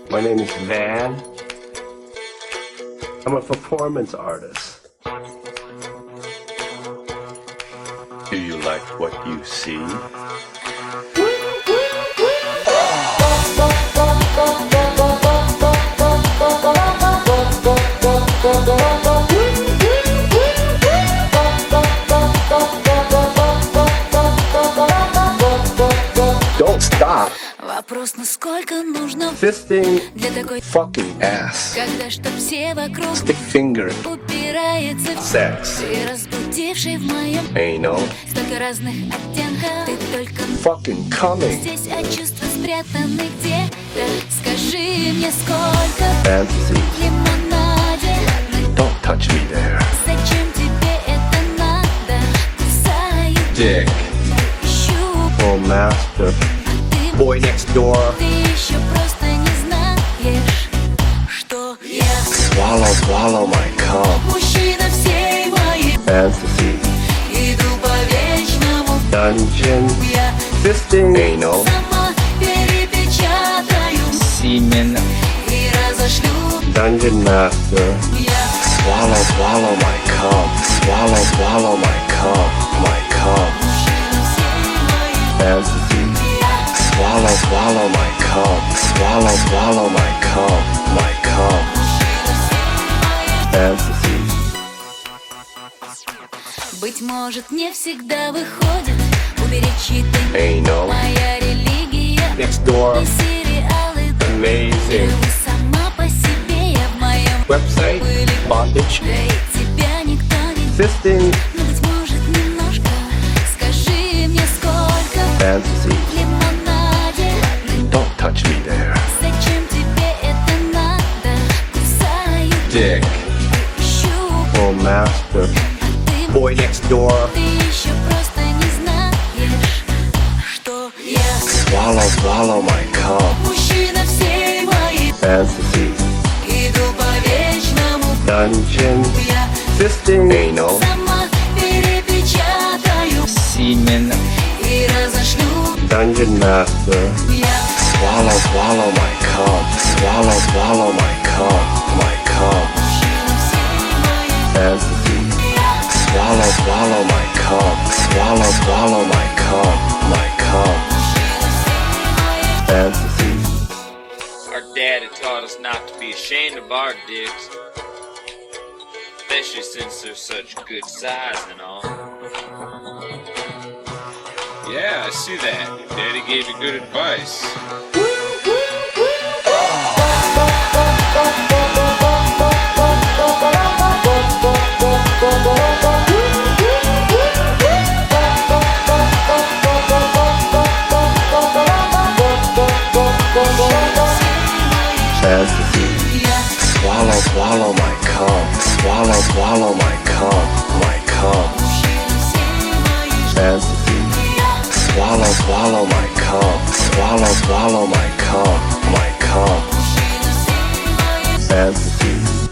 My name is Van. I'm a performance artist. Do you like what you see? Don't stop. Вопрос, насколько нужно Fisting для такой fucking ass. когда чтоб все вокруг Stick finger. упирается в Sex. ты разбудивший в моем Anal. столько разных оттенков. Ты только Fucking coming. здесь, а чувства спрятаны где-то. Скажи мне, сколько Fantasy. в лимонаде. Don't touch me there. Зачем тебе это надо? Кусаю, Dick. ищу, Oh, master. ты, Boy next door. ты еще просто не знаешь, что я Swallow, swallow my cum. мужчина всей моей. Fantasy. Иду по вечному, Dungeon. я Fisting. Anal. сама перепечатаю Semen. и разошлю. Dungeon master. Я Swallow, swallow my cum. Swallow, swallow my cum. My cum. мужчина всей моей. Fantasy. Swallow, swallow my cum. Swallow, swallow my cum. My cum. Мужчина всей моей. Fantasy. Быть может, не всегда выходит уберечь чьи-то Anal. моя религия. Next door. И сериалы Amazing. ты сама по себе, я в моем Website. Bondage. да и тебя никто не Fisting. но быть может немножко. Скажи мне, сколько Fantasy. в лимонаде. Don't touch me there. Зачем тебе это надо? Кусаю, Dick. ищу, Oh, master. а Boy next door. ты еще просто не знаешь, что я Swallow, swallow my cum. мужчина всей моей. Fantasy. Иду по вечному, Dungeon. я Fisting. Anal. сама перепечатаю Semen. и разошлю. Dungeon master. Я Swallow, swallow my cum. Swallow, swallow my cum. My cum. мужчина всей моей. Fantasy. Swallow, swallow my cum. Swallow, swallow my cum. My cum. Мужчина всей моей. Fantasy. Our dad had taught us not to be ashamed of our dicks, especially since they're such good size and all. Yeah, I see that. Your daddy gave you good advice. Fantasy. Swallow, swallow my cum. Swallow, swallow my cum. My cum. Мужчина всей моей. Fantasy. Swallow, swallow my cum. Swallow, swallow my cum. My cum. Мужчина всей моей. Fantasy.